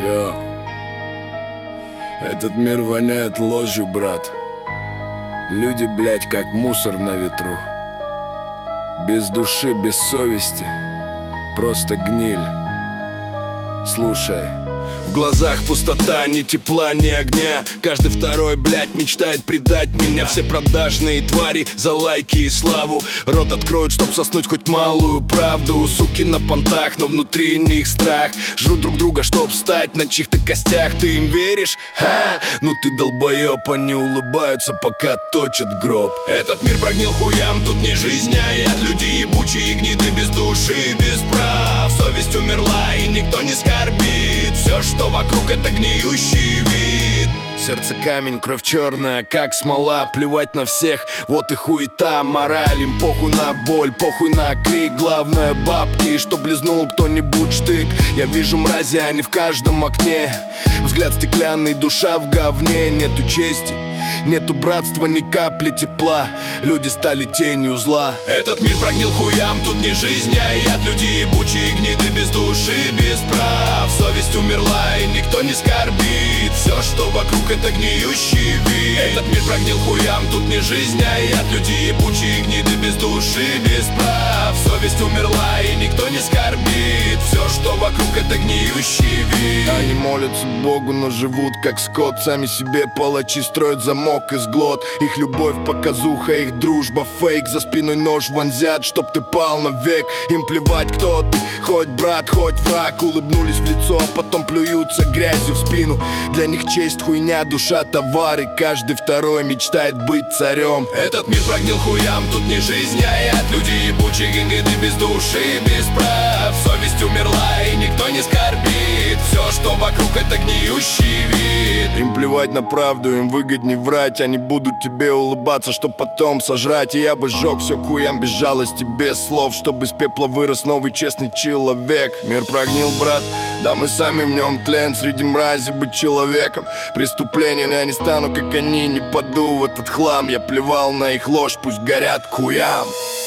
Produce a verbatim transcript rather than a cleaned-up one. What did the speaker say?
Йо. Этот мир воняет ложью, брат. Люди, блядь, как мусор на ветру. Без души, без совести. Просто гниль. Слушай. В глазах пустота, ни тепла, ни огня. Каждый второй, блядь, мечтает предать меня. Все продажные твари за лайки и славу. Рот откроют, чтоб соснуть хоть малую правду. Суки на понтах, но внутри них страх. Жрут друг друга, чтоб встать на чьих-то костях. Ты им веришь? Ха! Ну ты долбоёб, они улыбаются, пока точат гроб. Этот мир прогнил хуям, тут не жизнь, а яд. Люди ебучие, гниды без души, без прав. Совесть умерла, и никто не скорбит. Все, что вокруг, это гниющий вид. Сердце камень, кровь черная, как смола. Плевать на всех, вот и хуета. Мораль, им похуй на боль, похуй на крик. Главное бабки, чтоб близнул кто-нибудь штык. Я вижу мрази, они в каждом окне. Взгляд стеклянный, душа в говне. Нету чести, нету братства, ни капли тепла. Люди стали тенью зла. Этот мир прогнил хуям, тут не жизнь, а яд. Люди ебучие, гниды без души, без прав. Совесть умерла, и никто не скорбит. Все, что вокруг, это гниющий вид. Этот мир прогнил хуям, тут не жизнь, а яд. Люди ебучие, гниды без души, без прав. Совесть умерла, и никто не скорбит. Все, что вокруг, это гниющий вид. Они молятся Богу, но живут как скот. Сами себе палачи строят замок из глот. Их любовь показуха, их дружба фейк. За спиной нож вонзят, чтоб ты пал навек. Им плевать, кто ты, хоть брат, хоть враг. Улыбнулись в лицо, а потом плюются грязью в спину. Для них честь хуйня, душа товар. И каждый второй мечтает быть царем. Этот мир прогнил хуям, тут не жизнь, а яд. Люди ебучие, гниды без души, без прав. Совесть умерла, и никто не скорбит. Все, что вокруг, это гниющий вид. Им плевать на правду, им выгодней врать. Они будут тебе улыбаться, чтоб потом сожрать. И я бы сжег все хуям без жалости, без слов, чтобы из пепла вырос новый честный человек. Мир прогнил, брат, да мы сами в нем тлен. Среди мрази быть человеком преступление, но я не стану, как они, не паду в этот хлам. Я плевал на их ложь, пусть горят к хуям.